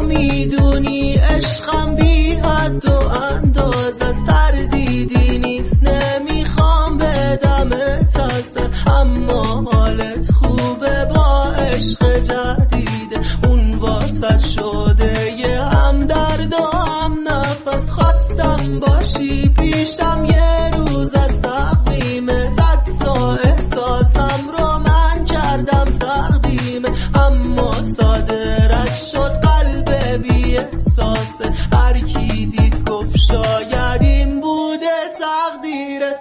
میدونی عشقم بی حد و انداز از تردیدی نیست، نمیخوام بدمت از دست، اما حالت خوبه با عشق جدیده، اون واسط شده یه هم درد و هم نفس. خواستم باشی پیشم یه روز از تقویمت، حتی احساسم رو من کردم تقدیم، اما صادرت شد قلب بی احساسه. هر کی دید گفت شاید این بوده تقدیرت.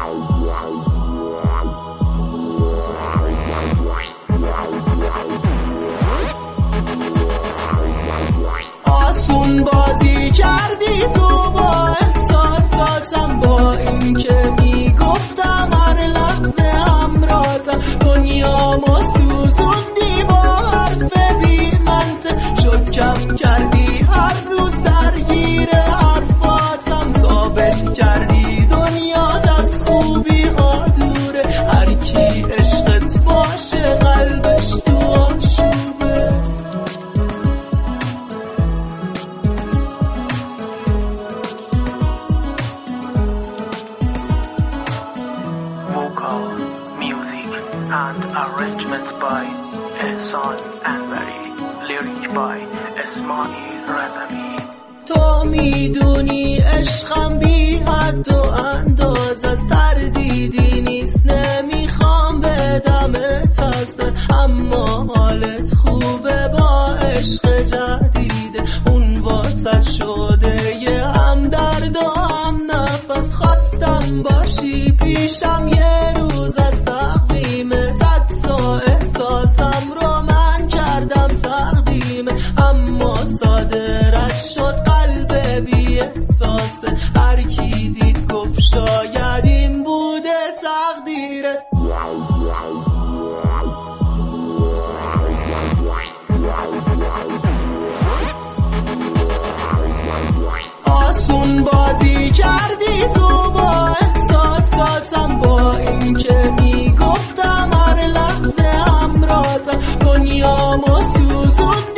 آسون بازی کردی تو با احساساتم، با این که میگفتم هر لحظه همراهتم، دنیامو سوزوندی با حرف بی منطق، شکم کردی هر روز درگیر حرفاتم، ثابت کردی دنیات از خوبی ها دوره، هر کی عشقت باشه قلبش تو آشوبه. Vocal, music and arrangements by Ehsan Anvari. Lyric by Ismail Razami. تو میدونی عشقم بی حد و انداز از تردیدی نیست، نمیخوام بدمت از دست، اما حالت خوبه با عشق جدیده، اون واسط شده یه هم درد و هم نفس. خواستم باشی پیشم یه روز از تقویمت، حتی احساسم رو من کردم تقدیم، اما صادرت شد قلب بی احساسه. هر کی دید گفت شاید این بوده تقدیرت. آسون بازی کردی تو با احساساتم، با این که میگفتم هر لحظه همراهتم، دنیامو سوزوندی